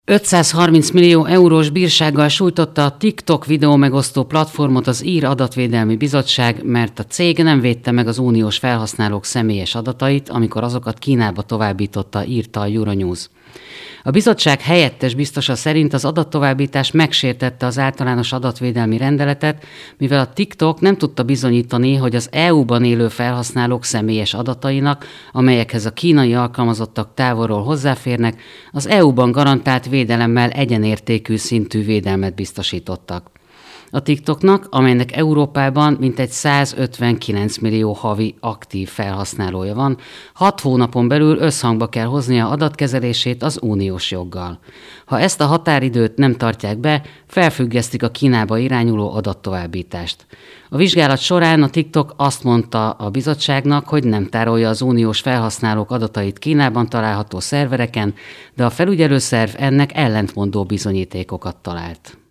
530 millió eurós bírsággal sújtotta a TikTok videómegosztó platformot az Ír Adatvédelmi Bizottság, mert a cég nem védte meg az uniós felhasználók személyes adatait, amikor azokat Kínába továbbította, írta a Euronews. A bizottság helyettes biztosa szerint az adattovábbítás megsértette az általános adatvédelmi rendeletet, mivel a TikTok nem tudta bizonyítani, hogy az EU-ban élő felhasználók személyes adatainak, amelyekhez a kínai alkalmazottak távolról hozzáférnek, az EU-ban garantált védelemmel egyenértékű szintű védelmet biztosítottak. A TikToknak, amelynek Európában mintegy 159 millió havi aktív felhasználója van, 6 hónapon belül összhangba kell hoznia adatkezelését az uniós joggal. Ha ezt a határidőt nem tartják be, felfüggesztik a Kínába irányuló adattovábbítást. A vizsgálat során a TikTok azt mondta a bizottságnak, hogy nem tárolja az uniós felhasználók adatait Kínában található szervereken, de a felügyelőszerv ennek ellentmondó bizonyítékokat talált.